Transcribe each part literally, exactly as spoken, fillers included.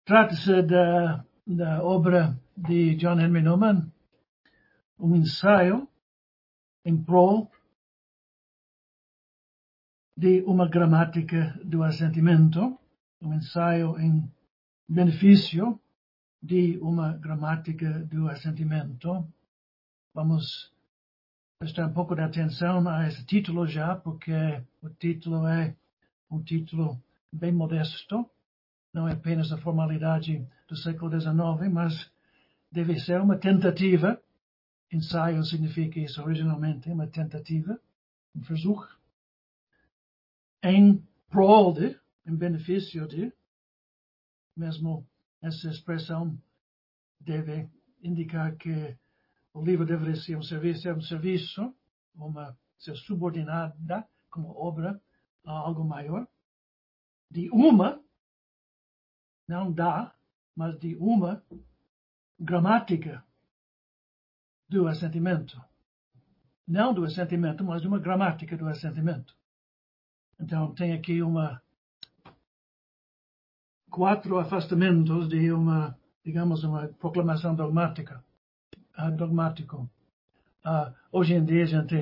Trata-se da, da obra de John Henry Newman, um ensaio em prol de uma gramática do assentimento, um ensaio em benefício de uma gramática do assentimento. Vamos prestar um pouco de atenção a esse título já, porque o título é um título bem modesto, não é apenas a formalidade do século dezenove, mas deve ser uma tentativa. Ensaio significa isso originalmente, uma tentativa, um versuch, em prol de, em benefício de, mesmo essa expressão deve indicar que o livro deveria ser um serviço, ser um serviço, uma, ser subordinada como obra a algo maior, de uma, não da, mas de uma gramática do assentimento. Não do assentimento, mas de uma gramática do assentimento. Então, tem aqui uma quatro afastamentos de uma, digamos, uma proclamação dogmática, uh, dogmático. Uh, hoje em dia, a gente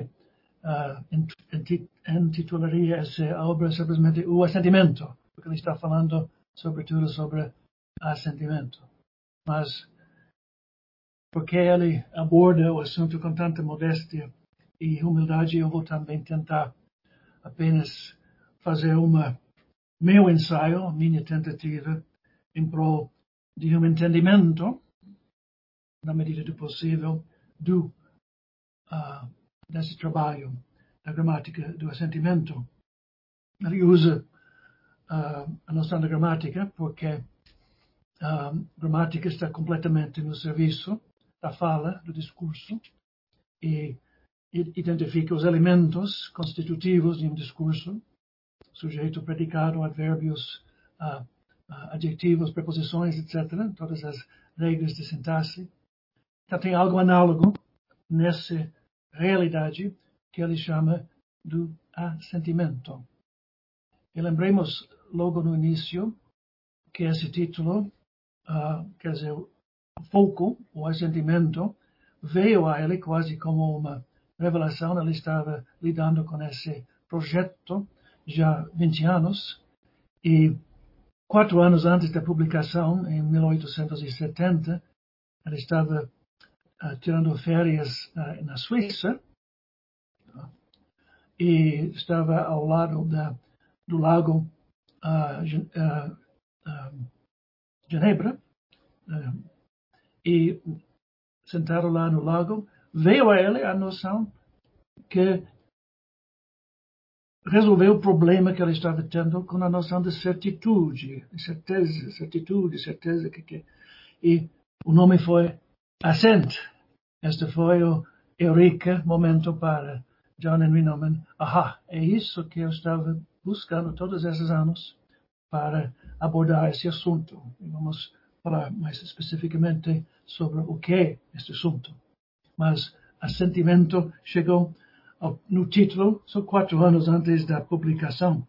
uh, intitularia essa obra simplesmente o assentimento, porque ele está falando, sobretudo, sobre assentimento. Mas, porque ele aborda o assunto com tanta modéstia e humildade, eu vou também tentar apenas fazer uma meu ensaio, minha tentativa, em prol de um entendimento, na medida do possível, do, uh, desse trabalho da gramática do assentimento. Ele usa uh, a noção da gramática porque a gramática está completamente no serviço da fala, do discurso, e identifica os elementos constitutivos de um discurso: sujeito, predicado, advérbios, uh, uh, adjetivos, preposições, etcétera. Todas as regras de sintaxe. Então tem algo análogo nessa realidade que ele chama do assentimento. E lembremos logo no início que esse título, uh, quer dizer, o foco, o assentimento, veio a ele quase como uma revelação. Ele estava lidando com esse projeto já há vinte anos, e quatro anos antes da publicação, em mil oitocentos e setenta, ele estava uh, tirando férias uh, na Suíça, uh, e estava ao lado da, do lago uh, uh, uh, Genebra, uh, e sentado lá no lago, veio a ele a noção que resolveu o problema que ele estava tendo com a noção de certitude, de certeza, certitude, certeza que, que e o nome foi assent. Este foi o eureka momento para John Henry Newman. Aha, é isso que eu estava buscando todos esses anos para abordar esse assunto. E vamos falar mais especificamente sobre o que é este assunto. Mas assentimento chegou no título só quatro anos antes da publicação.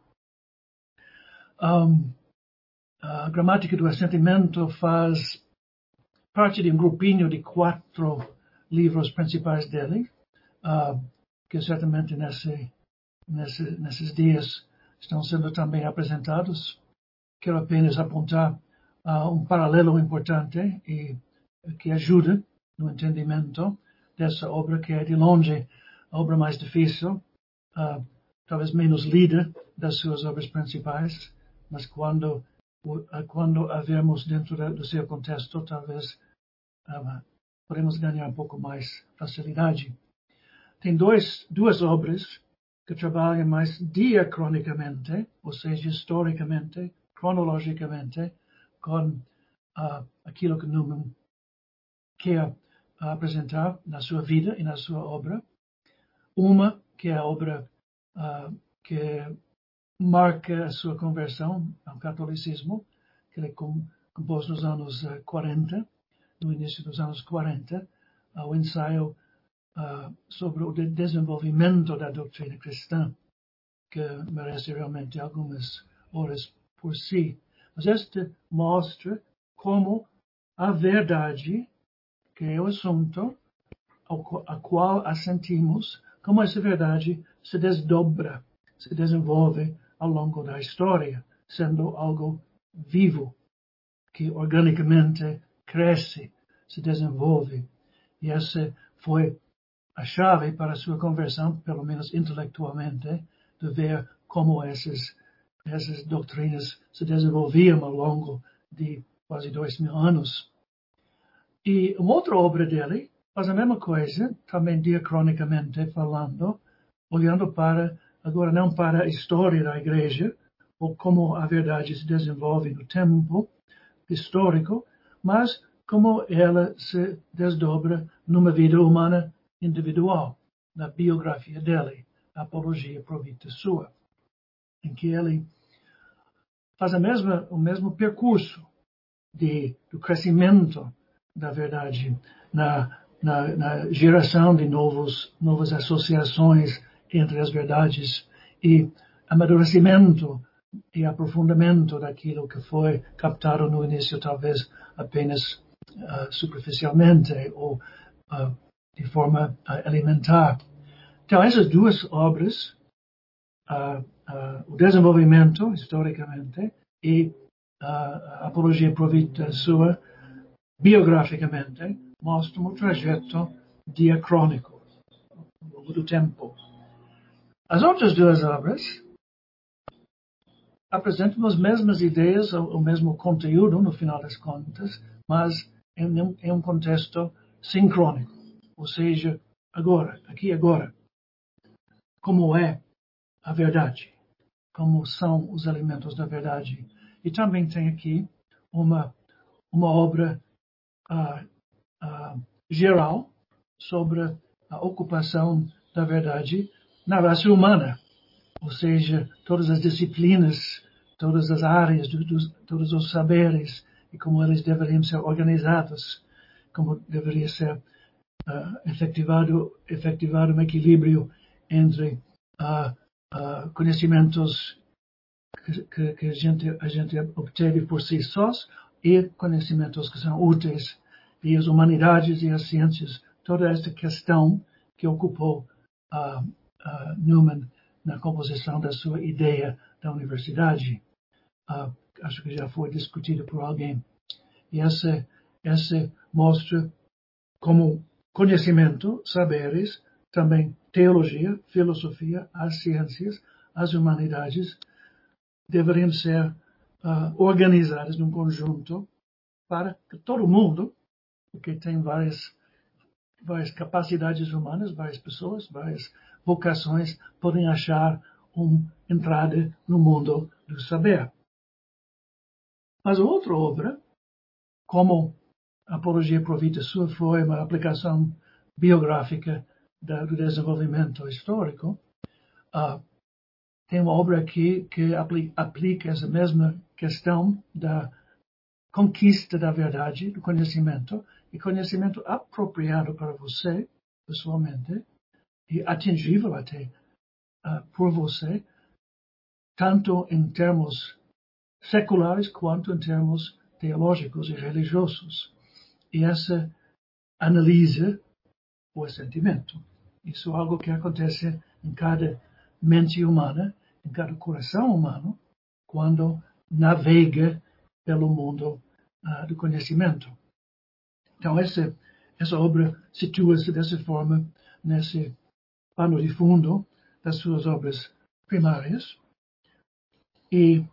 Um, a gramática do assentimento faz parte de um grupinho de quatro livros principais dele, uh, que certamente nesse, nesse, nesses dias estão sendo também apresentados. Quero apenas apontar uh, um paralelo importante e que ajuda no entendimento dessa obra, que é de longe a obra mais difícil, uh, talvez menos lida das suas obras principais, mas quando, uh, quando a vermos dentro do seu contexto, talvez uh, podemos ganhar um pouco mais facilidade. Tem dois, duas obras que trabalham mais diacronicamente, ou seja, historicamente, cronologicamente, com uh, aquilo que Newman quer apresentar na sua vida e na sua obra. Uma, que é a obra uh, que marca a sua conversão ao catolicismo, que ele compôs nos anos uh, quarenta, no início dos anos quarenta, uh, o ensaio uh, sobre o de desenvolvimento da doutrina cristã, que merece realmente algumas horas por si. Mas este mostra como a verdade, que é o assunto ao, a qual assentimos, como essa verdade se desdobra, se desenvolve ao longo da história, sendo algo vivo, que organicamente cresce, se desenvolve. E essa foi a chave para a sua conversão, pelo menos intelectualmente, de ver como essas, essas doutrinas se desenvolviam ao longo de quase dois mil anos. E uma outra obra dele faz a mesma coisa, também diacronicamente falando, olhando para, agora não para a história da igreja, ou como a verdade se desenvolve no tempo histórico, mas como ela se desdobra numa vida humana individual, na biografia dele, a Apologia Pro Vita Sua, em que ele faz a mesma, o mesmo percurso de, do crescimento da verdade na, na, na geração de novos, novas associações entre as verdades e amadurecimento e aprofundamento daquilo que foi captado no início, talvez apenas uh, superficialmente ou uh, de forma uh, elementar. Então, essas duas obras, uh, uh, o desenvolvimento, historicamente, e uh, a Apologia Pro Vita Sua, biograficamente, mostram o trajeto diacrônico ao longo do tempo. As outras duas obras apresentam as mesmas ideias, o mesmo conteúdo, no final das contas, mas em um, em um contexto sincrônico. Ou seja, agora, aqui e agora. Como é a verdade? Como são os elementos da verdade? E também tem aqui uma, uma obra uh, uh, geral sobre a ocupação da verdade na raça humana. Ou seja, todas as disciplinas, todas as áreas, dos, todos os saberes e como eles deveriam ser organizados, como deveria ser uh, efetivado, efetivado um equilíbrio entre uh, uh, conhecimentos que, que, que a, gente, a gente obteve por si sós e conhecimentos que são úteis, e as humanidades e as ciências, toda esta questão que ocupou uh, uh, Newman na composição da sua ideia da universidade. Uh, acho que já foi discutido por alguém. E essa, essa mostra como conhecimento, saberes, também teologia, filosofia, as ciências, as humanidades deveriam ser uh, organizadas num conjunto para que todo mundo, porque tem várias, várias capacidades humanas, várias pessoas, várias vocações, podem achar uma entrada no mundo do saber. Mas a outra obra, como a Apologia Pro Vita Sua foi uma aplicação biográfica da, do desenvolvimento histórico, uh, tem uma obra aqui que aplica, aplica essa mesma questão da conquista da verdade, do conhecimento, e conhecimento apropriado para você, pessoalmente, e atingível até uh, por você, tanto em termos seculares quanto em termos teológicos e religiosos. E essa analisa o assentimento. Isso é algo que acontece em cada mente humana, em cada coração humano, quando navega pelo mundo uh, do conhecimento. Então, essa, essa obra situa-se dessa forma nesse pano de fundo das suas obras primárias. E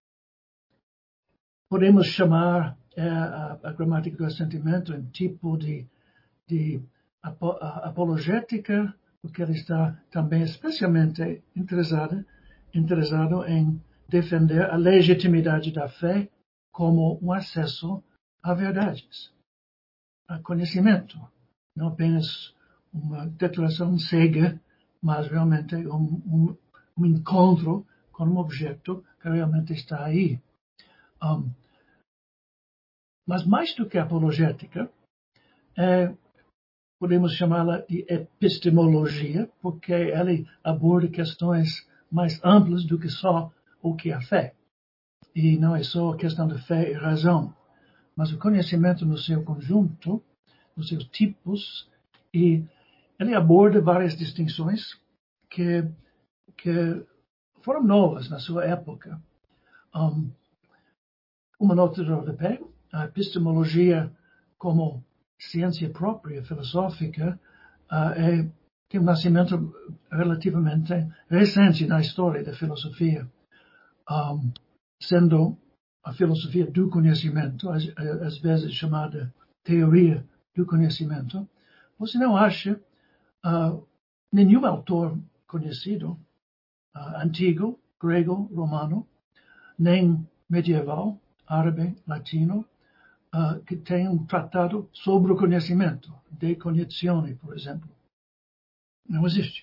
podemos chamar uh, a, a gramática do assentimento um tipo de, de apo, apologética, porque ele está também especialmente interessado, interessado em defender a legitimidade da fé como um acesso a verdades, a conhecimento, não apenas uma declaração cega, mas realmente um, um, um encontro com um objeto que realmente está aí. Um, mas mais do que apologética, é, podemos chamá-la de epistemologia, porque ela aborda questões mais amplas do que só o que é fé. E não é só a questão de fé e razão, mas o conhecimento no seu conjunto, nos seus tipos, e ele aborda várias distinções que, que foram novas na sua época. Um, uma nota de rodapé, a epistemologia como ciência própria, filosófica, uh, é, tem um nascimento relativamente recente na história da filosofia, um, sendo a filosofia do conhecimento, às, às vezes chamada teoria do conhecimento. Você não acha uh, nenhum autor conhecido, uh, antigo, grego, romano, nem medieval, árabe, latino, uh, que tenha um tratado sobre o conhecimento, de cognizione, por exemplo. Não existe.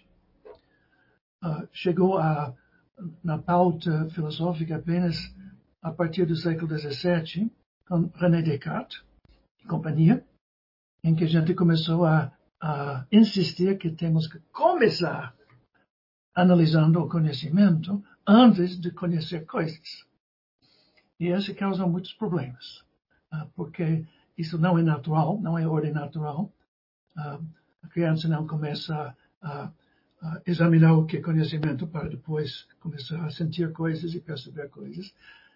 Uh, chegou a, na pauta filosófica apenas a partir do século dezessete, com René Descartes e companhia, em que a gente começou a, a insistir que temos que começar analisando o conhecimento antes de conhecer coisas. E isso causa muitos problemas, uh, porque isso não é natural, não é ordem natural. Uh, a criança não começa a, a examinar o que é conhecimento para depois começar a sentir coisas e perceber coisas.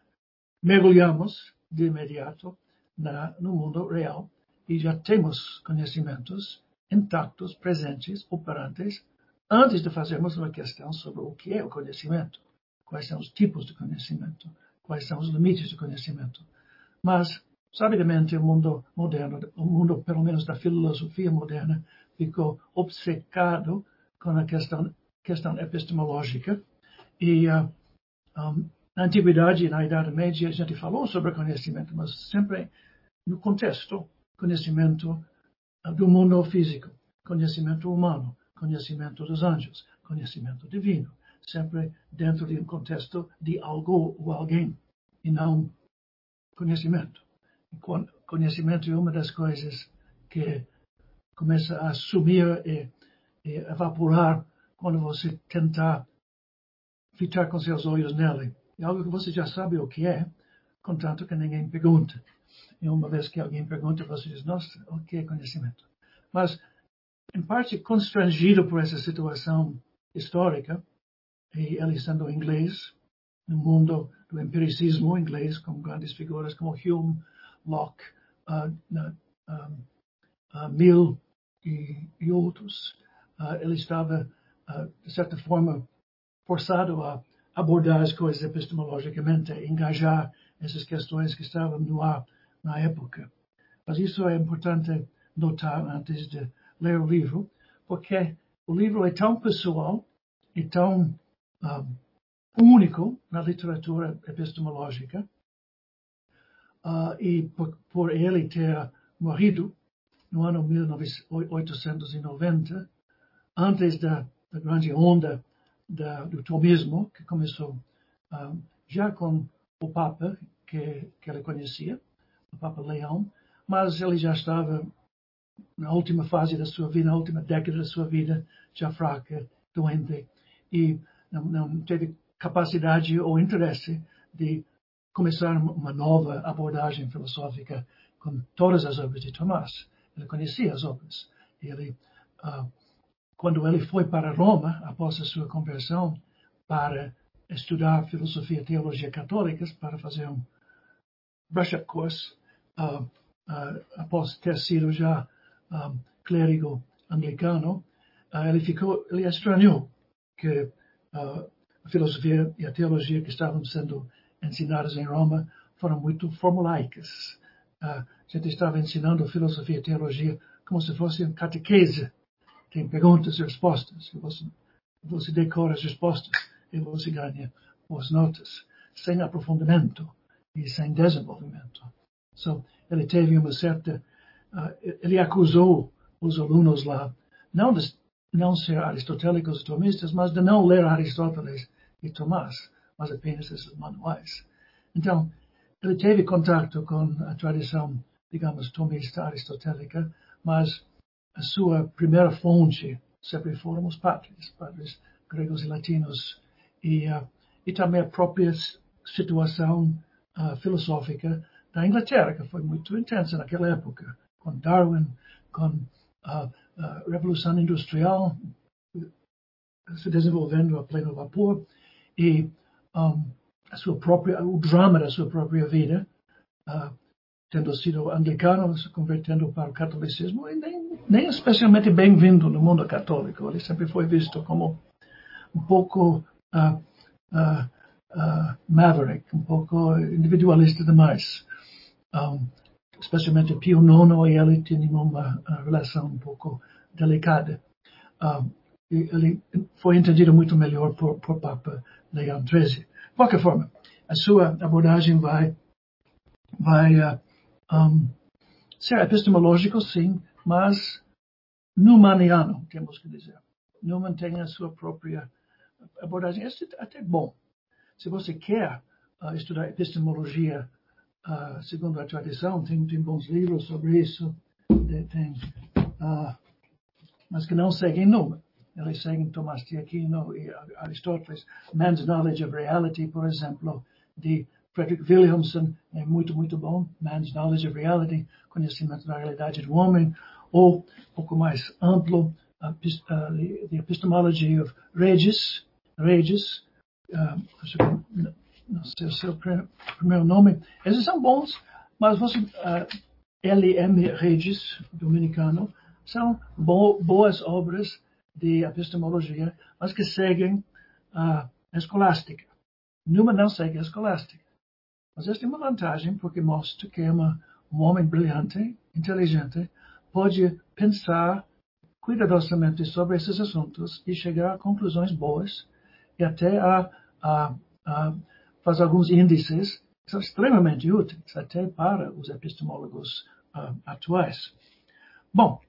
Mergulhamos de imediato na, no mundo real e já temos conhecimentos intactos, presentes, operantes, antes de fazermos uma questão sobre o que é o conhecimento, quais são os tipos de conhecimento, quais são os limites do conhecimento. Mas, sabidamente, o mundo moderno, o mundo, pelo menos da filosofia moderna, ficou obcecado com a questão, questão epistemológica. E uh, um, na Antiguidade e na Idade Média, a gente falou sobre conhecimento, mas sempre no contexto, conhecimento uh, do mundo físico, conhecimento humano, conhecimento dos anjos, conhecimento divino, sempre dentro de um contexto de algo ou alguém, e não conhecimento. Conhecimento é uma das coisas que começa a sumir e, e evaporar quando você tentar fitar com seus olhos nele. É algo que você já sabe o que é, contanto que ninguém pergunta. E uma vez que alguém pergunta, você diz, nossa, o que é conhecimento? Mas, em parte, constrangido por essa situação histórica, e ele sendo inglês, no mundo do empiricismo inglês, com grandes figuras como Hume, Locke, uh, uh, uh, Mill e, e outros, uh, ele estava, uh, de certa forma, forçado a abordar as coisas epistemologicamente, a engajar essas questões que estavam no ar na época. Mas isso é importante notar antes de ler o livro, porque o livro é tão pessoal e tão um, único na literatura epistemológica, uh, e por, por ele ter morrido no ano mil oitocentos e noventa, antes da, da grande onda da, do tomismo, que começou um, já com o Papa, que, que ele conhecia, o Papa Leão, mas ele já estava na última fase da sua vida, na última década da sua vida, já fraca, doente, e não, não teve capacidade ou interesse de começar uma nova abordagem filosófica com todas as obras de Tomás. Ele conhecia as obras. Ele, uh, quando ele foi para Roma, após a sua conversão, para estudar filosofia e teologia católicas, para fazer um brush-up course, uh, uh, após ter sido já um, clérigo anglicano, uh, ele ficou, ele estranhou que uh, a filosofia e a teologia que estavam sendo ensinadas em Roma foram muito formulaicas. Uh, a gente estava ensinando filosofia e teologia como se fosse um catequese. Tem perguntas e respostas. Você, você decora as respostas e você ganha boas notas, sem aprofundamento e sem desenvolvimento. So, ele teve uma certa... Uh, ele acusou os alunos lá, não de não ser aristotélicos e tomistas, mas de não ler Aristóteles e Tomás, mas apenas esses manuais. Então, ele teve contato com a tradição, digamos, tomista aristotélica, mas a sua primeira fonte sempre foram os padres, padres gregos e latinos, e, uh, e também a própria situação uh, filosófica da Inglaterra, que foi muito intensa naquela época, com Darwin, com a, a Revolução Industrial se desenvolvendo a pleno vapor e um, a sua própria, o drama da sua própria vida, uh, tendo sido anglicano, se convertendo para o catolicismo, e nem, nem especialmente bem-vindo no mundo católico. Ele sempre foi visto como um pouco uh, uh, uh, maverick, um pouco individualista demais. Um, especialmente Pio nono e ele tinham uma, uma relação um pouco delicada. Um, ele foi entendido muito melhor por, por Papa Leão treze. De qualquer forma, a sua abordagem vai, vai uh, um, ser epistemológico, sim, mas newmaniano, temos que dizer. Newman tem a sua própria abordagem. Isso é até bom. Se você quer uh, estudar epistemologia uh, segundo a tradição, tem, tem bons livros sobre isso, tem, uh, mas que não seguem Newman. Eles seguem Tomás de Aquino e Aristóteles. Man's Knowledge of Reality, por exemplo, de Frederick Williamson, é muito, muito bom. Man's Knowledge of Reality, conhecimento da realidade do homem. Ou, um pouco mais amplo, uh, The Epistemology of Regis. Regis, uh, não sei o seu primeiro nome. Esses são bons, mas você, uh, L M Regis, dominicano, são bo boas obras de epistemologia, mas que seguem a escolástica. Newman não segue a escolástica. Mas esta é uma vantagem, porque mostra que é uma, um homem brilhante, inteligente, pode pensar cuidadosamente sobre esses assuntos e chegar a conclusões boas e até a, a, a fazer alguns índices que são extremamente úteis, até para os epistemólogos uh, atuais. Bom,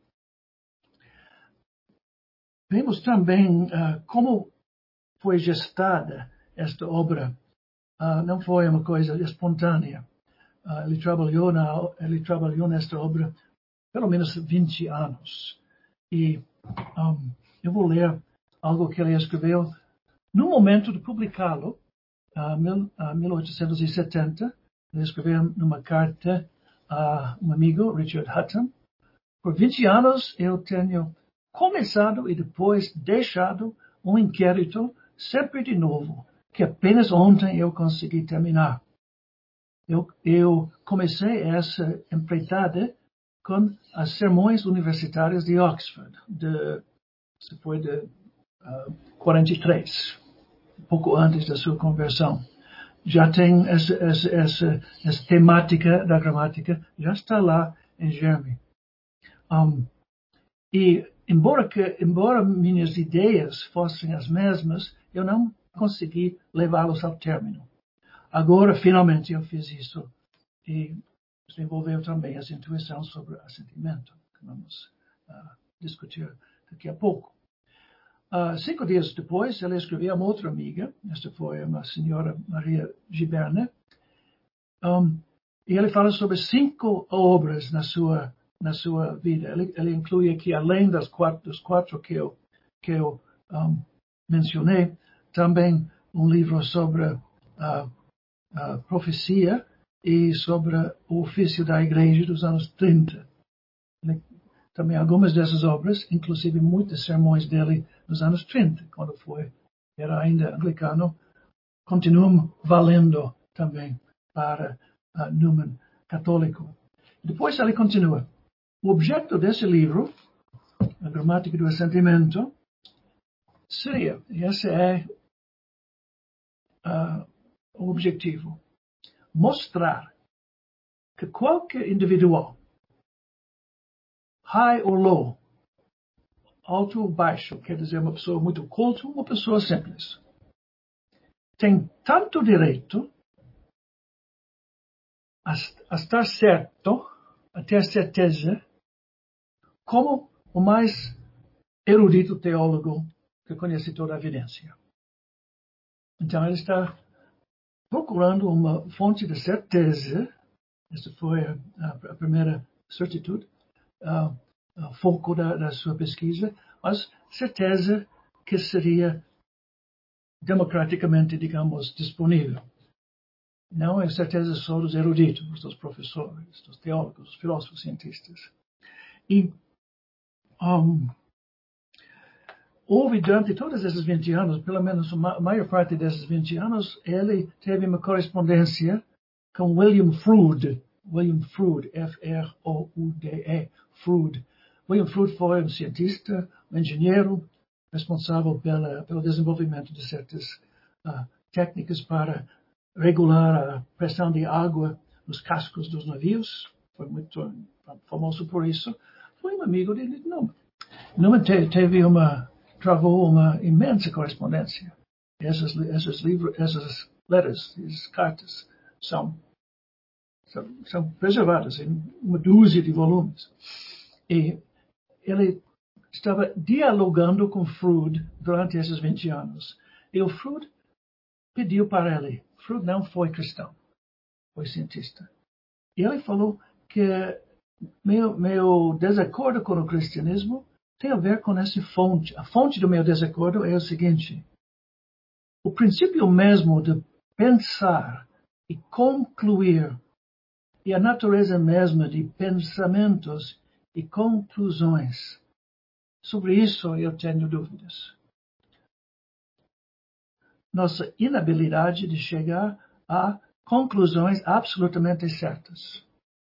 vemos também uh, como foi gestada esta obra. Uh, não foi uma coisa espontânea. Uh, ele, trabalhou na, ele trabalhou nesta obra pelo menos vinte anos. E um, eu vou ler algo que ele escreveu no momento de publicá-lo, uh, mil, uh, mil oitocentos e setenta. Ele escreveu numa carta a um amigo, Richard Hutton. Por vinte anos eu tenho começado e depois deixado um inquérito sempre de novo, que apenas ontem eu consegui terminar. Eu, eu comecei essa empreitada com as sermões universitárias de Oxford, de, se foi de uh, quarenta e três, pouco antes da sua conversão. Já tem essa, essa, essa, essa temática da gramática, já está lá em germe. Um, e embora, que, embora minhas ideias fossem as mesmas, eu não consegui levá-los ao término. Agora, finalmente, eu fiz isso e desenvolveu também essa intuição sobre o sentimento, que vamos uh, discutir daqui a pouco. Uh, cinco dias depois, ele escreveu a uma outra amiga, esta foi uma senhora Maria Giberne, um, e ele fala sobre cinco obras na sua na sua vida. Ele, ele inclui aqui, além das quatro, dos quatro que eu, que eu um, mencionei, também um livro sobre a, a profecia e sobre o ofício da igreja dos anos trinta. Ele, também algumas dessas obras, inclusive muitos sermões dele nos anos trinta, quando foi, era ainda anglicano, continuam valendo também para uh, Newman católico. Depois ele continua. O objeto desse livro, a gramática do assentimento, seria, e esse é uh, o objetivo, mostrar que qualquer individual, high ou low, alto ou baixo, quer dizer uma pessoa muito culta ou uma pessoa simples, tem tanto direito a, a estar certo, a ter certeza, como o mais erudito teólogo que conhece toda a evidência. Então, ele está procurando uma fonte de certeza. Essa foi a, a primeira certitude, uh, o foco da, da sua pesquisa, mas certeza que seria democraticamente, digamos, disponível. não é certeza só dos eruditos, dos professores, dos teólogos, dos filósofos, cientistas. E um, houve durante todos esses vinte anos, pelo menos a maior parte desses vinte anos, ele teve uma correspondência com William Froude. William Froude, F R O U D E, Froude. William Froude foi um cientista, um engenheiro, responsável pela, pelo desenvolvimento de certas uh, técnicas para regular a pressão de água nos cascos dos navios. Foi muito famoso por isso. Foi um amigo de Newman. Newman te, teve uma, travou uma imensa correspondência. Essas, essas, livros, essas letras, essas cartas, são, são, são preservadas em uma dúzia de volumes. E ele estava dialogando com Froude durante esses vinte anos. E o Froude pediu para ele. Froude não foi cristão, foi cientista. E ele falou que meu, meu desacordo com o cristianismo tem a ver com essa fonte. A fonte do meu desacordo é o seguinte: o princípio mesmo de pensar e concluir, e a natureza mesma de pensamentos e conclusões. Sobre isso eu tenho dúvidas. Nossa inabilidade de chegar a conclusões absolutamente certas.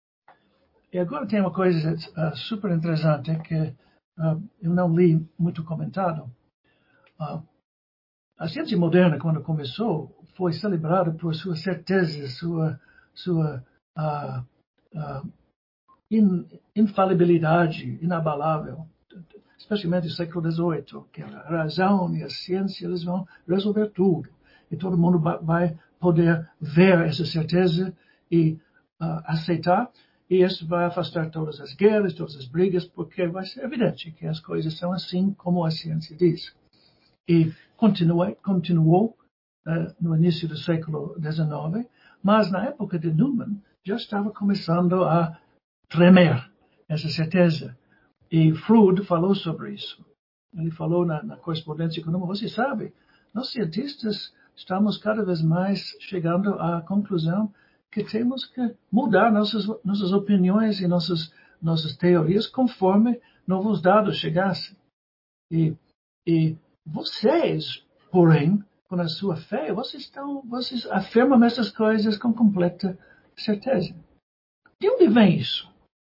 E agora tem uma coisa uh, super interessante que uh, eu não li muito comentado. Uh, a ciência moderna, quando começou, foi celebrada por sua certeza, sua, sua uh, uh, in, infalibilidade inabalável. Especialmente no século dezoito, que a razão e a ciência eles vão resolver tudo. E todo mundo vai poder ver essa certeza e uh, aceitar. E isso vai afastar todas as guerras, todas as brigas, porque vai ser evidente que as coisas são assim como a ciência diz. E continua, continuou uh, no início do século dezenove, mas na época de Newman já estava começando a tremer essa certeza. E Froude falou sobre isso. Ele falou na, na correspondência com Newman, você sabe, nós cientistas estamos cada vez mais chegando à conclusão que temos que mudar nossas, nossas opiniões e nossas, nossas teorias conforme novos dados chegassem. E, e vocês, porém, com a sua fé, vocês, estão, vocês afirmam essas coisas com completa certeza. De onde vem isso?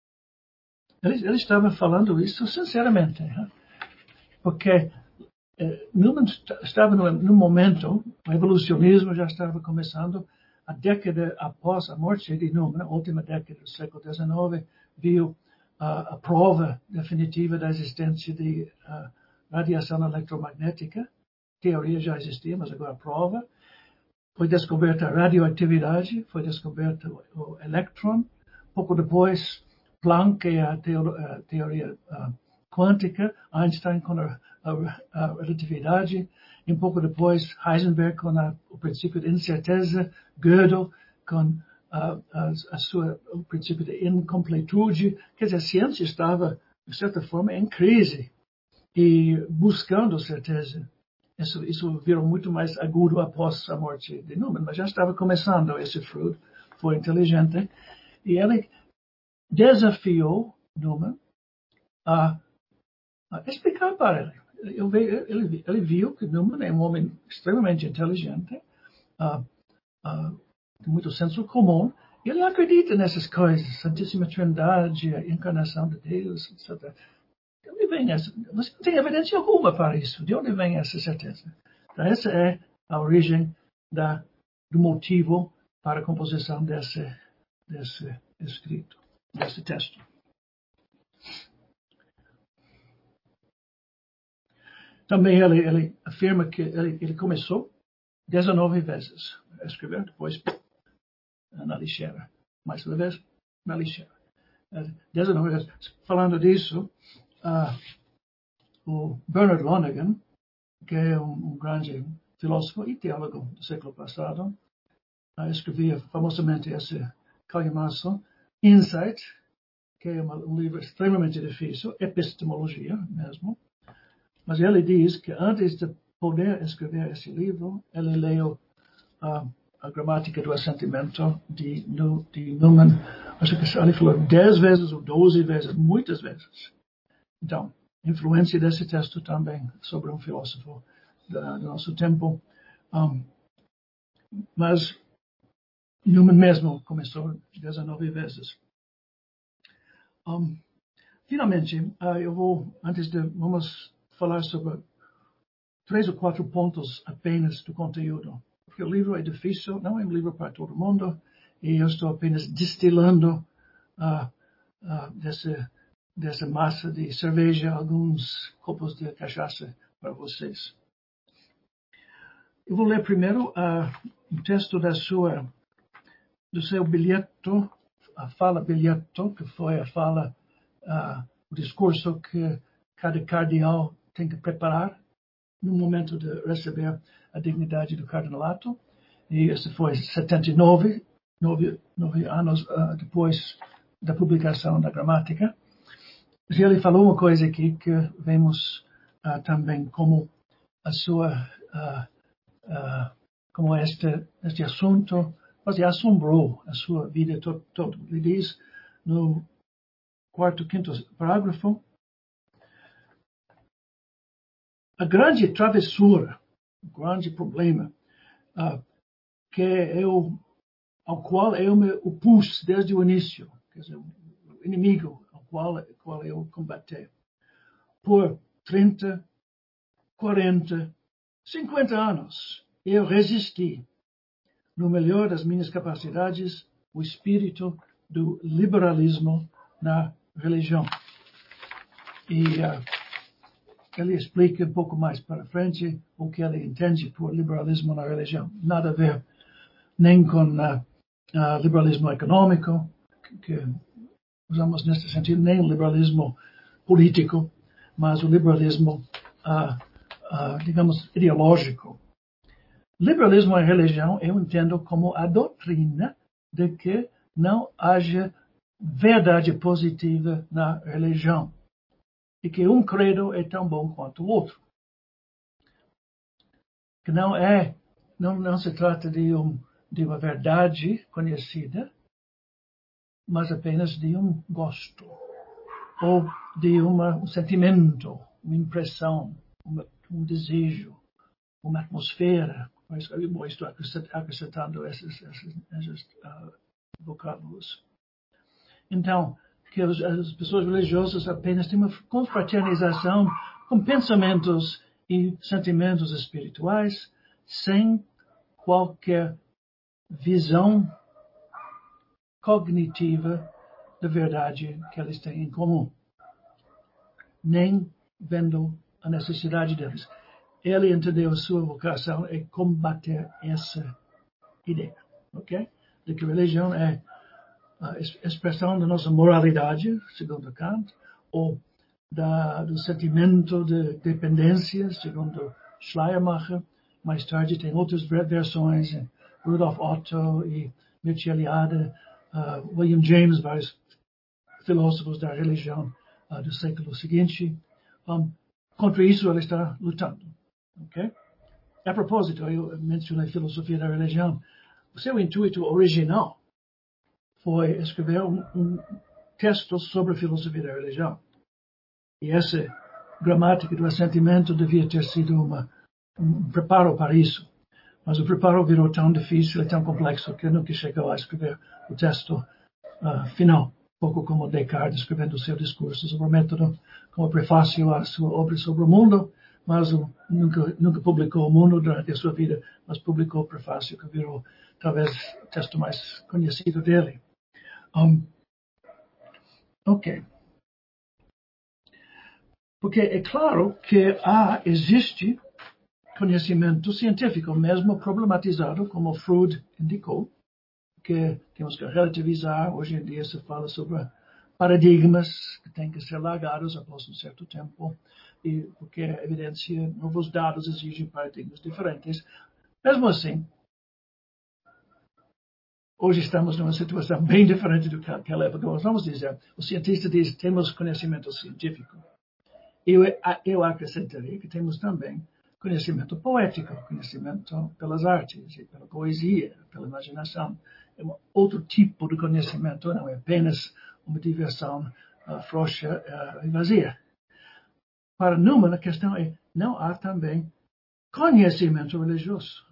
Ele, ele estava falando isso sinceramente, né? Porque eh, Newman estava num momento, o evolucionismo já estava começando, a década após a morte de Newman, a última década do século dezenove, viu uh, a prova definitiva da existência de uh, radiação eletromagnética. Teoria já existia, mas agora a prova. Foi descoberta a radioatividade, foi descoberto o elétron. Pouco depois, Planck e a, teo, a teoria uh, quântica, Einstein com a, a, a relatividade, e um pouco depois Heisenberg com a, o princípio de incerteza, Gödel com a, a, a sua, o princípio de incompletude. Quer dizer, a ciência estava, de certa forma, em crise e buscando certeza. Isso, isso virou muito mais agudo após a morte de Newman, mas já estava começando. Esse Froude foi inteligente e ele desafiou Newman a, a explicar para ele. Ele, ele, ele viu que Newman é um homem extremamente inteligente, uh, uh, com muito senso comum, e ele acredita nessas coisas, Santíssima Trindade, a encarnação de Deus, etcétera. De onde vem essa? Você não tem evidência alguma para isso. De onde vem essa certeza? Então, essa é a origem da, do motivo para a composição desse, desse escrito, desse texto. Também ele, ele afirma que ele, ele começou dezenove vezes a escrever, depois na lixeira. Mais uma vez, na lixeira. dezenove vezes. Falando disso, uh, o Bernard Lonergan, que é um, um grande filósofo e teólogo do século passado, uh, escrevia famosamente esse calhamaço, Insight, que é uma, um livro extremamente difícil, epistemologia mesmo. Mas ele diz que antes de poder escrever esse livro, ele leu uh, a gramática do assentimento de, de Newman. Acho que ele falou dez vezes ou doze vezes, muitas vezes. Então, influência desse texto também sobre um filósofo da, do nosso tempo. Um, mas Newman mesmo começou dezenove vezes. Um, finalmente, uh, eu vou, antes de, vamos falar sobre três ou quatro pontos apenas do conteúdo. Porque o livro é difícil, não é um livro para todo mundo, e eu estou apenas destilando uh, uh, dessa, dessa massa de cerveja alguns copos de cachaça para vocês. Eu vou ler primeiro uh, um texto da sua, do seu bilheto, a fala bilheto, que foi a fala, uh, o discurso que cada cardeal tem que preparar no momento de receber a dignidade do cardinalato. E isso foi setenta e nove, nove, nove anos uh, depois da publicação da gramática. E ele falou uma coisa aqui que vemos uh, também como a sua, uh, uh, como este, este assunto quase assombrou a sua vida toda. Ele diz no quarto, quinto parágrafo: a grande travessura, o grande problema, uh, que eu, ao qual eu me opus desde o início, quer dizer, o inimigo ao qual, ao qual eu combati, por trinta, quarenta, cinquenta anos, eu resisti, no melhor das minhas capacidades, o espírito do liberalismo na religião. E uh, ele explica um pouco mais para frente o que ele entende por liberalismo na religião. Nada a ver nem com uh, uh, liberalismo econômico, que, que usamos nesse sentido, nem o liberalismo político, mas o liberalismo, uh, uh, digamos, ideológico. Liberalismo em religião eu entendo como a doutrina de que não haja verdade positiva na religião e que um credo é tão bom quanto o outro. Que não é, não, não se trata de, um, de uma verdade conhecida, mas apenas de um gosto, ou de uma, um sentimento, uma impressão, uma, um desejo, uma atmosfera. Mas eu estou acrescentando esses, esses, esses uh, vocábulos. Então, que as, as pessoas religiosas apenas têm uma confraternização com pensamentos e sentimentos espirituais, sem qualquer visão cognitiva da verdade que eles têm em comum, nem vendo a necessidade deles. Ele entendeu a sua vocação é combater essa ideia, ok? De que a religião é a expressão da nossa moralidade, segundo Kant, ou da, do sentimento de dependência, segundo Schleiermacher. Mais tarde tem outras versões, Rudolf Otto e Mircea Eliade, uh, William James, vários filósofos da religião uh, do século seguinte. Um, contra isso ele está lutando. Okay? A propósito, eu mencionei filosofia da religião. O seu intuito original foi escrever um, um texto sobre a filosofia da religião. E essa gramática do assentimento devia ter sido uma, um preparo para isso. Mas o preparo virou tão difícil e tão complexo que nunca chegou a escrever o texto uh, final. Pouco como Descartes escrevendo o seu discurso sobre o método, como prefácio à sua obra sobre o mundo, mas nunca, nunca publicou o mundo durante a sua vida, mas publicou o prefácio, que virou talvez o texto mais conhecido dele. Um, ok. Porque é claro que há, existe conhecimento científico, mesmo problematizado, como Freud indicou, que temos que relativizar. Hoje em dia se fala sobre paradigmas que têm que ser largados após um certo tempo, e porque a evidência, novos dados exigem paradigmas diferentes. Mesmo assim, hoje estamos numa situação bem diferente do que naquela época. Nós vamos dizer, o cientista diz, temos conhecimento científico. Eu, eu acrescentaria que temos também conhecimento poético, conhecimento pelas artes, pela poesia, pela imaginação. É um outro tipo de conhecimento, não é apenas uma diversão uh, frouxa uh, e vazia. Para Newman, a questão é, não há também conhecimento religioso.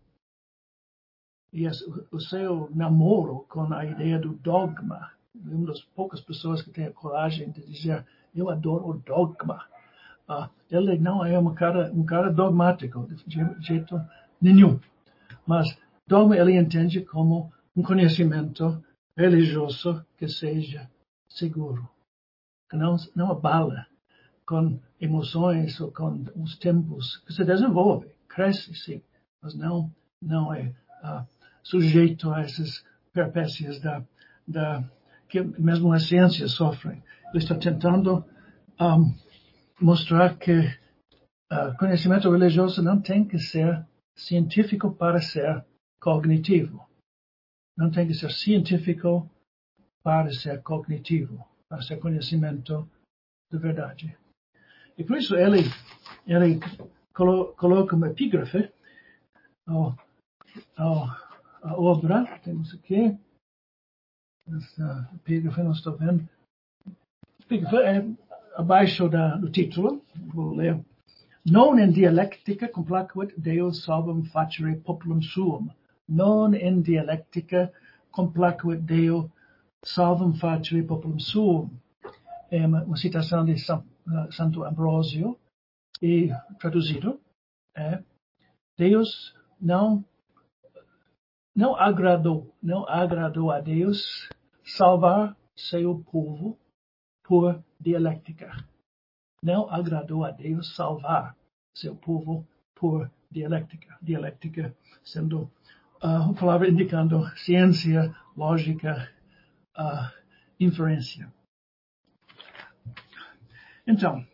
E o seu namoro com a ideia do dogma, uma das poucas pessoas que tem a coragem de dizer, eu adoro o dogma. Uh, ele não é um cara, um cara dogmático, de jeito nenhum. Mas dogma ele entende como um conhecimento religioso que seja seguro, que não, não abala com emoções ou com os tempos, que se desenvolve, cresce, sim, mas não, não é uh, sujeito a essas peripécias da, da, que mesmo as ciências sofrem. Ele está tentando um, mostrar que uh, conhecimento religioso não tem que ser científico para ser cognitivo. Não tem que ser científico para ser cognitivo, para ser conhecimento de verdade. E por isso ele, ele colo, coloca uma epígrafe ao, ao, à obra. Temos aqui. Essa epígrafe não estou vendo. Epígrafe é abaixo da, do título. Vou ler. Non in dialectica complacuit Deus salvum facere populum suum. Non in dialectica complacuit Deo salvum facere populum suum. É uma, uma citação de São, uh, Santo Ambrósio e traduzido é Deus não não agradou não agradou a Deus salvar seu povo por dialéctica. Não agradou a Deus salvar seu povo por dialéctica. Dialéctica sendo uh, uma palavra indicando ciência, lógica, uh, inferência. Então,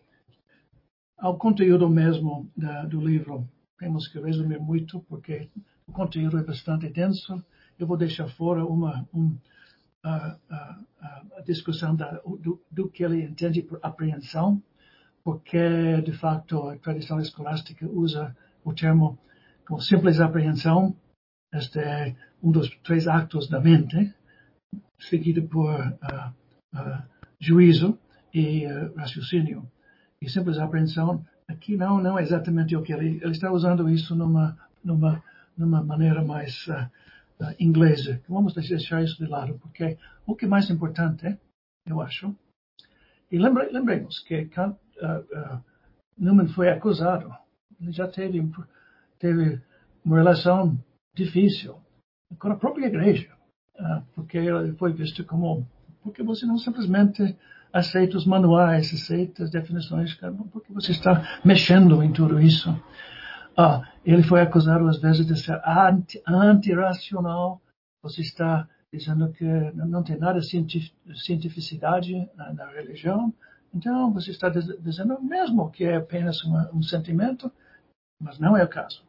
ao conteúdo mesmo da, do livro, temos que resumir muito, porque o conteúdo é bastante denso. Eu vou deixar fora uma, um, uh, uh, a discussão da, do, do que ele entende por apreensão, porque, de facto, a tradição escolástica usa o termo como simples apreensão. Este é um dos três actos da mente, seguido por uh, uh, juízo e uh, raciocínio. E simples apreensão, aqui não, não é exatamente o que ele, ele está usando isso numa, numa, numa maneira mais uh, uh, inglesa. Vamos deixar isso de lado, porque o que é mais importante, eu acho, e lembre, lembremos que Kant, uh, uh, Newman foi acusado, ele já teve, teve uma relação difícil com a própria igreja, uh, porque ele foi visto como, porque você não simplesmente aceita os manuais, aceita as definições, porque você está mexendo em tudo isso. Ah, ele foi acusado às vezes de ser anti, antirracional. Você está dizendo que não tem nada de cientificidade na, na religião. Então, você está dizendo mesmo que é apenas uma, um sentimento, mas não é o caso.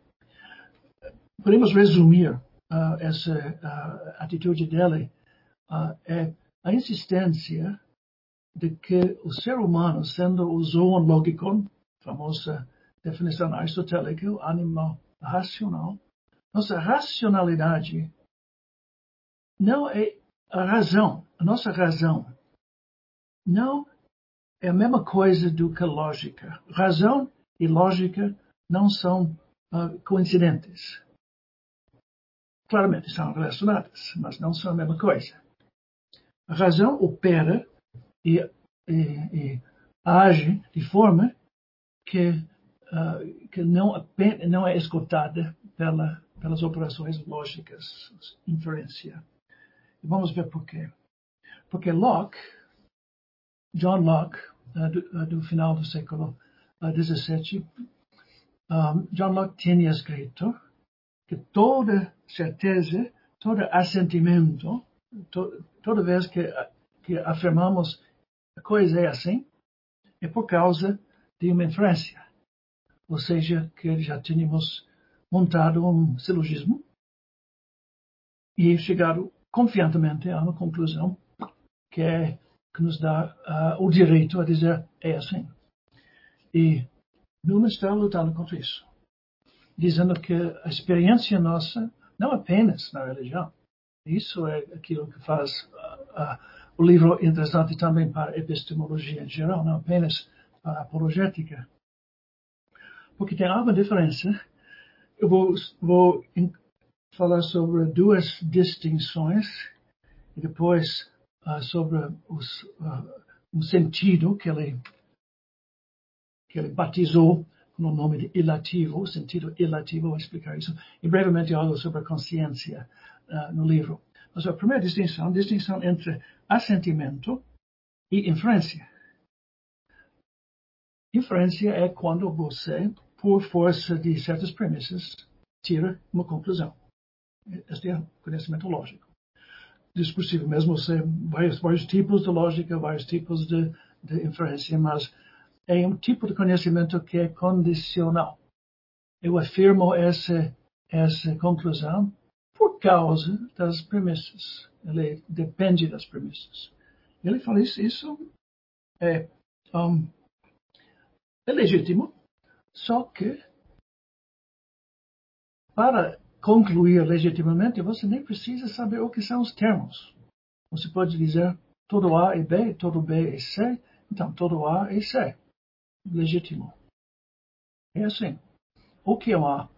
Podemos resumir uh, essa uh, atitude dele. Uh, é a insistência de que o ser humano, sendo o zoon logikon, famosa definição aristotélica, o animal racional, nossa racionalidade não é a razão, a nossa razão não é a mesma coisa do que lógica. Razão e lógica não são uh, coincidentes. Claramente são relacionadas, mas não são a mesma coisa. A razão opera E, e, e age de forma que, uh, que não, não é esgotada pela, pelas operações lógicas, inferência. E vamos ver por quê. Porque Locke, John Locke, uh, do, uh, do final do século dezessete, um, John Locke tinha escrito que toda certeza, todo assentimento, to, toda vez que, que afirmamos a coisa é assim, é por causa de uma inferência. Ou seja, que já tínhamos montado um silogismo e chegado confiantemente a uma conclusão que, é, que nos dá uh, o direito a dizer é assim. E Newman está lutando contra isso, dizendo que a experiência nossa não apenas na religião. Isso é aquilo que faz uh, uh, o livro interessante também para a epistemologia em geral, não apenas para a apologética. Porque tem alguma diferença. Eu vou, vou falar sobre duas distinções e depois uh, sobre os, uh, o sentido que ele, que ele batizou no nome de ilativo, o sentido ilativo, vou explicar isso. E brevemente algo sobre a consciência uh, no livro. Mas a primeira distinção, a distinção entre assentimento e inferência. Inferência é quando você, por força de certas premissas, tira uma conclusão. Este é o conhecimento lógico. Discursivo mesmo, você, vários, vários tipos de lógica, vários tipos de, de inferência, mas é um tipo de conhecimento que é condicional. Eu afirmo essa, essa conclusão por causa das premissas. Ele depende das premissas. Ele fala isso, isso é, um, é legítimo, só que para concluir legitimamente, você nem precisa saber o que são os termos. Você pode dizer todo A é B, todo B é C, então todo A é C. Legítimo. É assim. O que é um A?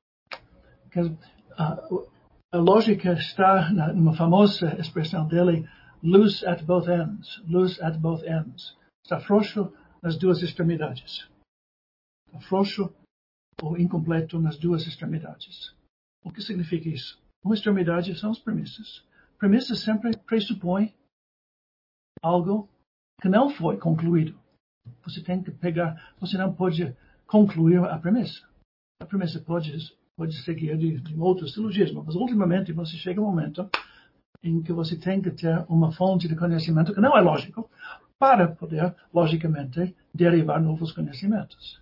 A, a lógica está numa famosa expressão dele, loose at both ends. Loose at both ends. Está frouxo nas duas extremidades. Está frouxo ou incompleto nas duas extremidades. O que significa isso? Uma extremidade são as premissas. Premissas sempre pressupõem algo que não foi concluído. Você tem que pegar, você não pode concluir a premissa. A premissa pode, pode seguir de, de outros silogismos, mas ultimamente você chega a um momento em que você tem que ter uma fonte de conhecimento que não é lógico para poder, logicamente, derivar novos conhecimentos.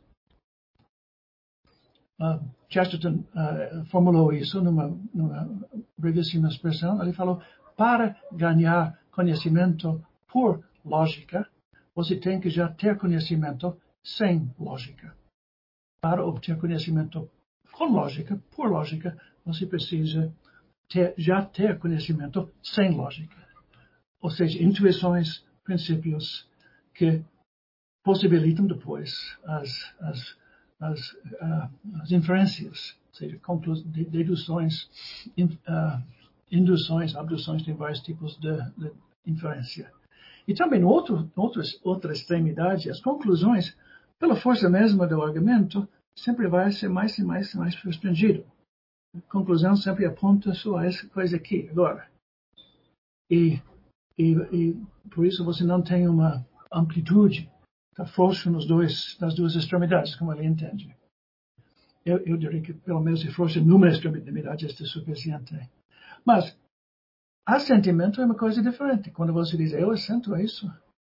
Uh, Chesterton uh, formulou isso numa, numa brevíssima expressão. Ele falou, para ganhar conhecimento por lógica, você tem que já ter conhecimento sem lógica. Para obter conhecimento com lógica, por lógica, você precisa ter, já ter conhecimento sem lógica. Ou seja, intuições, princípios que possibilitam depois as, as, as, uh, as inferências, ou seja, deduções, in, uh, induções, abduções, tem vários tipos de, de inferência. E também, outro, outro, outra extremidade, as conclusões, pela força mesma do argumento, sempre vai ser mais e mais e mais restringido. A conclusão sempre aponta só a essa coisa aqui, agora. E, e, e por isso você não tem uma amplitude, está frouxo nos dois, nas duas extremidades, como ele entende. Eu, eu diria que pelo menos se frouxo numa extremidade, este é suficiente. Mas, assentimento é uma coisa diferente. Quando você diz, eu assento a isso,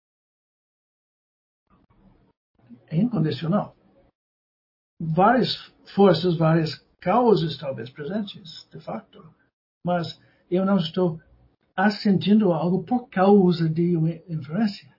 é incondicional. Várias forças, várias causas talvez presentes, de facto. Mas eu não estou assentindo algo por causa de uma inferência.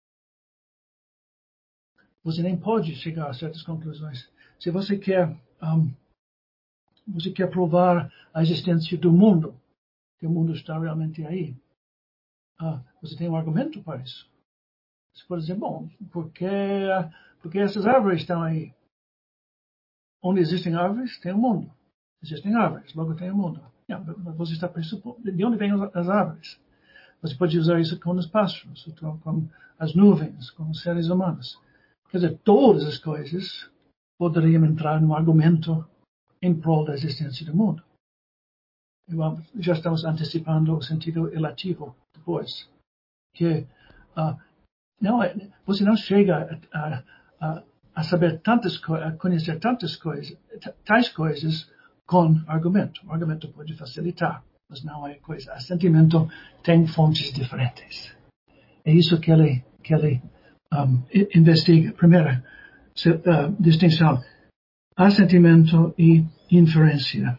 Você nem pode chegar a certas conclusões. Se você quer, um, você quer provar a existência do mundo, que o mundo está realmente aí, uh, você tem um argumento para isso. Você pode dizer, bom, por que, porque essas árvores estão aí? Onde existem árvores, tem o um mundo. Existem árvores, logo tem o um mundo. Yeah, você está pressupondo. De onde vêm as árvores? Você pode usar isso com os pássaros, com as nuvens, com os seres humanos. Quer dizer, todas as coisas poderiam entrar no argumento em prol da existência do mundo. Já estamos antecipando o sentido elativo depois. Que uh, não é, você não chega a, a, a saber tantas coisas, a conhecer tantas coisas, tais coisas com argumento. O argumento pode facilitar, mas não é coisa. O sentimento tem fontes diferentes. É isso que ele, que ele um, investiga. Primeira uh, distinção: assentimento e inferência.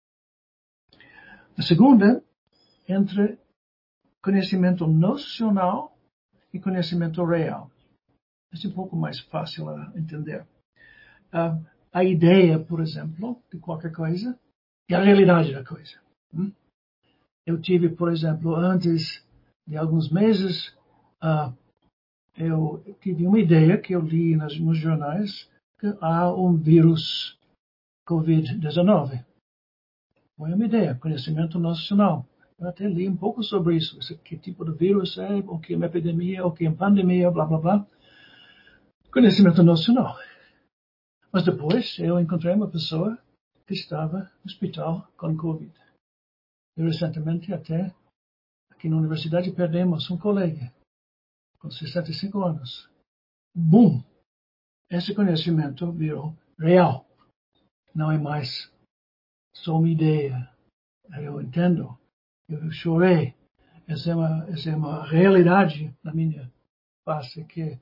A segunda, entre conhecimento nocional e conhecimento real. Isso é um pouco mais fácil a entender. a, a ideia, por exemplo, de qualquer coisa e a realidade da coisa. Hum? Eu tive, por exemplo, antes de alguns meses, uh, eu tive uma ideia que eu li nas, nos jornais que há um vírus covid dezenove. Foi uma ideia, conhecimento nacional. Eu até li um pouco sobre isso, que tipo de vírus é, o que é uma epidemia, o que é uma pandemia, blá, blá, blá. Conhecimento nacional. Mas depois eu encontrei uma pessoa que estava no hospital com Covid. E recentemente até, aqui na universidade, perdemos um colega com sessenta e cinco anos. Bum! Esse conhecimento virou real. Não é mais só uma ideia. Eu entendo. Eu chorei. Essa é uma, essa é uma realidade na minha face que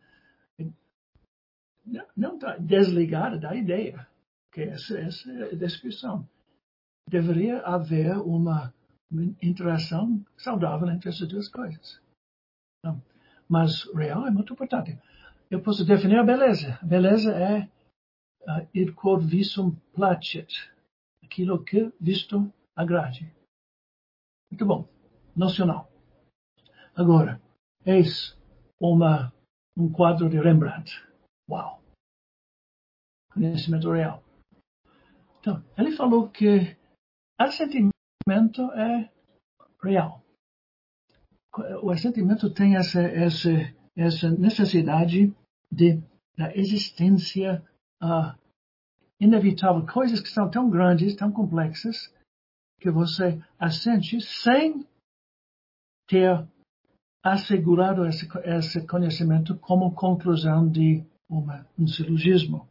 não está desligada da ideia. Que essa, essa é a descrição. Deveria haver uma interação saudável entre essas duas coisas. Mas real é muito importante. Eu posso definir a beleza. A beleza é uh, ir quod visum placet. Aquilo que visto agrade. Muito bom. Nacional. Agora, eis uma, um quadro de Rembrandt. Uau! Conhecimento real. Então, ele falou que assentimento é real. O assentimento tem essa, essa, essa necessidade de, da existência uh, inevitável. Coisas que são tão grandes, tão complexas, que você assente sem ter assegurado esse, esse conhecimento como conclusão de uma, um silogismo.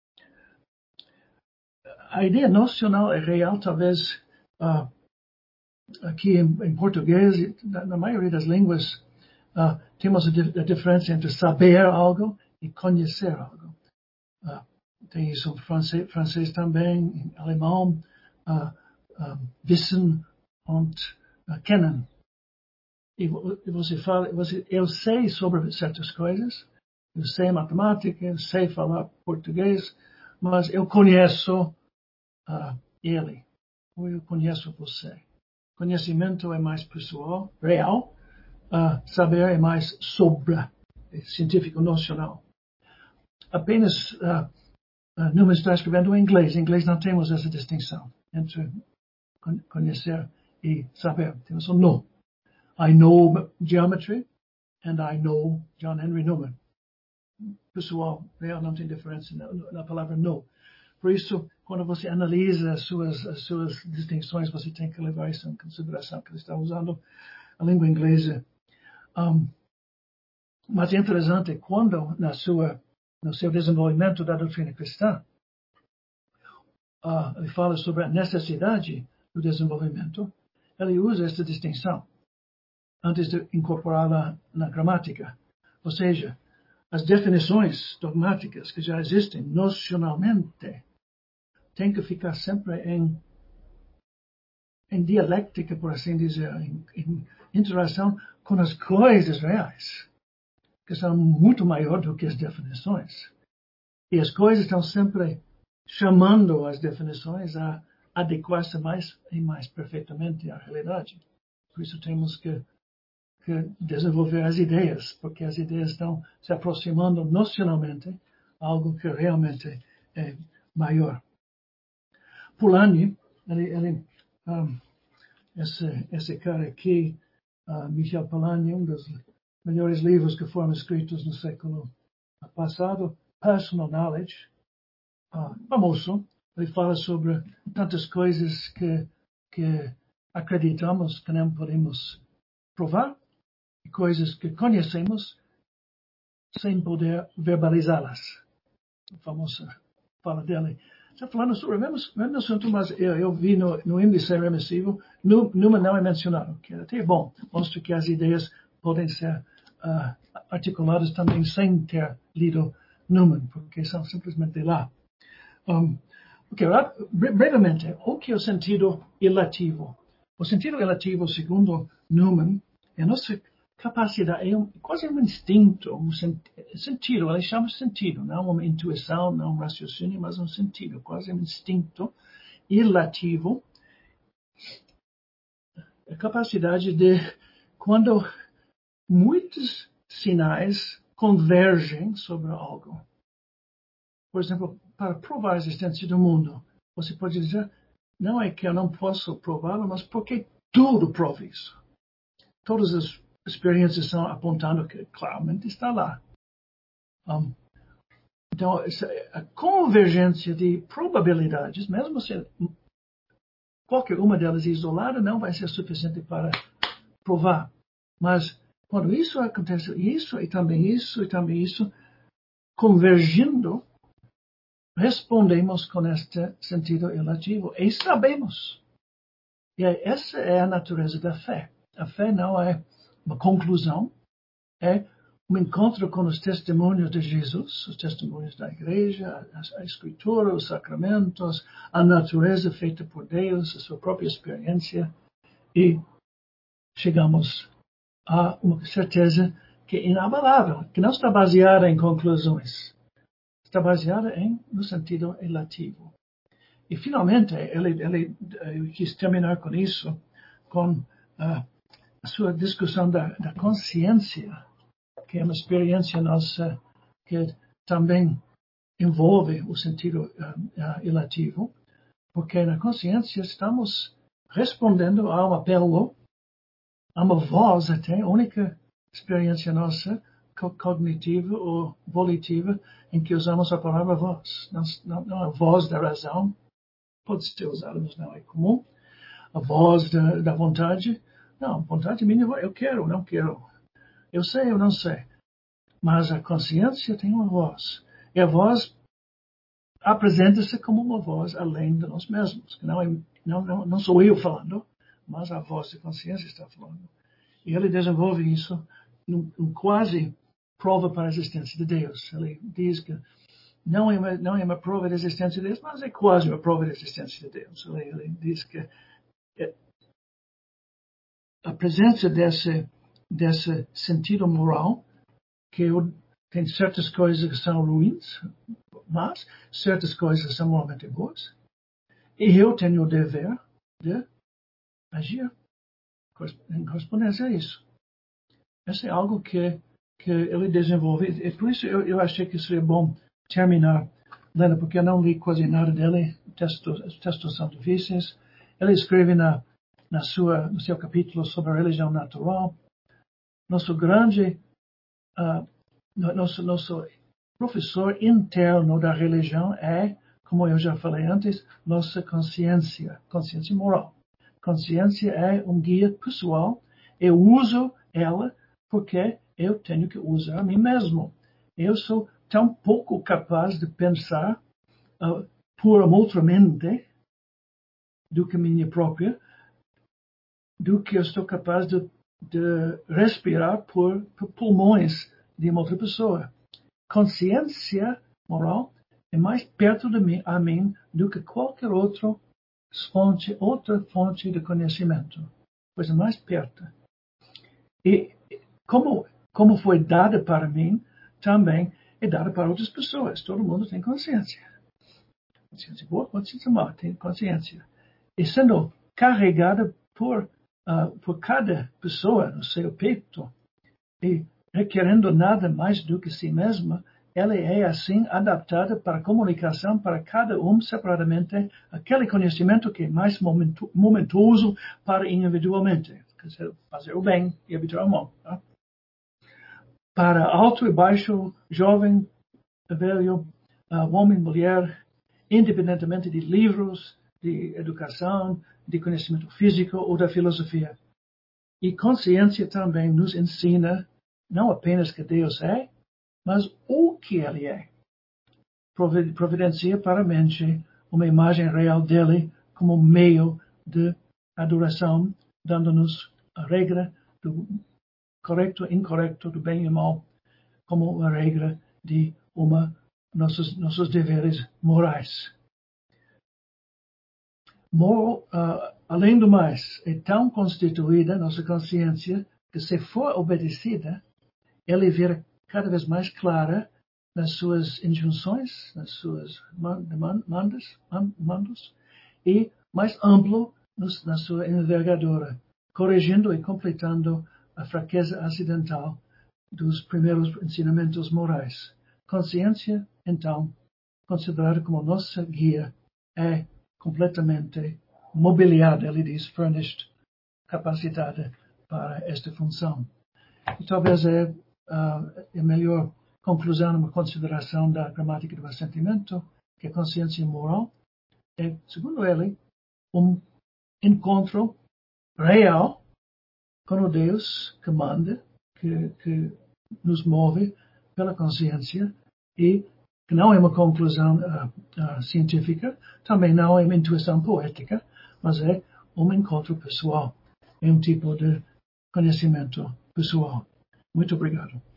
A ideia nocional é real, talvez uh, aqui em, em português, na, na maioria das línguas, uh, temos a, a diferença entre saber algo e conhecer algo. Uh, tem isso em francês, francês também, em alemão, uh, uh, wissen und uh, kennen. E você fala, você, eu sei sobre certas coisas, eu sei matemática, eu sei falar português, mas eu conheço uh, ele, ou eu conheço você. Conhecimento é mais pessoal, real, uh, saber é mais sobra, é científico, nocional. Apenas, uh, uh, Newman está escrevendo em inglês, em inglês não temos essa distinção entre conhecer e saber, temos um no. I know geometry and I know John Henry Newman. Pessoal, real não tem diferença na, na palavra no. Por isso, quando você analisa as suas, as suas distinções, você tem que levar isso em consideração, que ele está usando a língua inglesa. Um, mas é interessante quando, na sua, no seu desenvolvimento da doutrina cristã, uh, ele fala sobre a necessidade do desenvolvimento, ele usa essa distinção antes de incorporá-la na gramática. Ou seja, as definições dogmáticas que já existem nocionalmente têm que ficar sempre em, em dialética, por assim dizer, em, em interação com as coisas reais, que são muito maior do que as definições. E as coisas estão sempre chamando as definições a adequar-se mais e mais perfeitamente à realidade. Por isso temos que que desenvolver as ideias, porque as ideias estão se aproximando nocionalmente a algo que realmente é maior. Polanyi, ele, ele, um, esse, esse cara aqui, uh, Michel Polanyi, um dos melhores livros que foram escritos no século passado, Personal Knowledge, uh, famoso, ele fala sobre tantas coisas que, que acreditamos que não podemos provar, coisas que conhecemos sem poder verbalizá-las. A famosa fala dele. Está falando sobre o mesmo, mesmo assunto, mas eu, eu vi no, no índice remissivo, Newman não é mencionado, que é até bom. Mostra que as ideias podem ser uh, articuladas também sem ter lido Newman, porque são simplesmente lá. Um, okay, brevemente, o que é o sentido elativo? O sentido elativo, segundo Newman, é a nossa capacidade, é um, quase um instinto, um sentido, ele chama sentido, não uma intuição, não um raciocínio, mas um sentido, quase um instinto ilativo, a capacidade de, quando muitos sinais convergem sobre algo, por exemplo, para provar a existência do mundo, você pode dizer, não é que eu não posso prová-lo, mas porque tudo prova isso. Todas as experiências estão apontando que claramente está lá. Um, então, a convergência de probabilidades, mesmo se qualquer uma delas isolada, não vai ser suficiente para provar. Mas quando isso acontece, isso e também isso e também isso, convergindo, respondemos com este sentido ilativo e sabemos. E essa é a natureza da fé. A fé não é uma conclusão, é um encontro com os testemunhos de Jesus, os testemunhos da igreja, a, a escritura, os sacramentos, a natureza feita por Deus, a sua própria experiência, e chegamos a uma certeza que é inabalável, que não está baseada em conclusões, está baseada em, no sentido ilativo. E, finalmente, ele, ele, ele quis terminar com isso, com uh, a sua discussão da, da consciência, que é uma experiência nossa que também envolve o sentido uh, uh, ilativo, porque na consciência estamos respondendo a um apelo, a uma voz até, a única experiência nossa cognitiva ou volitiva em que usamos a palavra voz. Não, não, não a voz da razão, pode ser usada, mas não é comum. A voz da, da vontade, não, vontade minha, eu quero, não quero. Eu sei, eu não sei. Mas a consciência tem uma voz. E a voz apresenta-se como uma voz além de nós mesmos. Não, é, não, não, não sou eu falando, mas a voz da consciência está falando. E ele desenvolve isso num, num quase prova para a existência de Deus. Ele diz que não é, uma, não é uma prova da existência de Deus, mas é quase uma prova da existência de Deus. Ele, ele diz que a presença desse, desse sentido moral, que eu, tem certas coisas que são ruins, mas certas coisas são moralmente boas, e eu tenho o dever de agir em correspondência a isso. Isso é algo que, que ele desenvolve, e por isso eu, eu achei que seria bom terminar lendo, porque eu não li quase nada dele, os textos são difíceis. Ele escreve na Na sua, no seu capítulo sobre a religião natural, nosso grande, uh, nosso, nosso professor interno da religião é, como eu já falei antes, nossa consciência, consciência moral. Consciência é um guia pessoal, eu uso ela porque eu tenho que usar a mim mesmo. Eu sou tão pouco capaz de pensar uh, por uma outra mente do que minha própria, do que eu estou capaz de, de respirar por, por pulmões de uma outra pessoa. Consciência moral é mais perto de mim, a mim do que qualquer outra fonte, outra fonte de conhecimento. Coisa mais perto. E como, como foi dada para mim, também é dada para outras pessoas. Todo mundo tem consciência. Consciência boa, consciência má, tem consciência. E sendo carregada por Uh, por cada pessoa no seu peito, e requerendo nada mais do que si mesma, ela é assim adaptada para a comunicação para cada um separadamente, aquele conhecimento que é mais momento, momentoso para individualmente, quer dizer, fazer o bem e evitar o mal. Tá? Para alto e baixo, jovem, velho, uh, homem, mulher, independentemente de livros, de educação, de conhecimento físico ou da filosofia. E consciência também nos ensina não apenas que Deus é, mas o que Ele é. Providencia para a mente uma imagem real dele como meio de adoração, dando-nos a regra do correto e incorreto, do bem e mal, como uma regra de uma, nossos, nossos deveres morais. Moral, uh, além do mais, é tão constituída nossa consciência que se for obedecida, ela vira cada vez mais clara nas suas injunções, nas suas demandas, mandos, e mais amplo na sua envergadura, corrigindo e completando a fraqueza acidental dos primeiros ensinamentos morais. Consciência, então, considerada como nossa guia, é completamente mobiliada, ele diz, furnished, capacitada para esta função. E talvez é uh, a melhor conclusão, uma consideração da gramática do assentimento, que a consciência moral é, segundo ele, um encontro real com o Deus que manda, que, que nos move pela consciência e que não é uma conclusão uh, uh, científica, também não é uma intuição poética, mas é um encontro pessoal, é um tipo de conhecimento pessoal. Muito obrigado.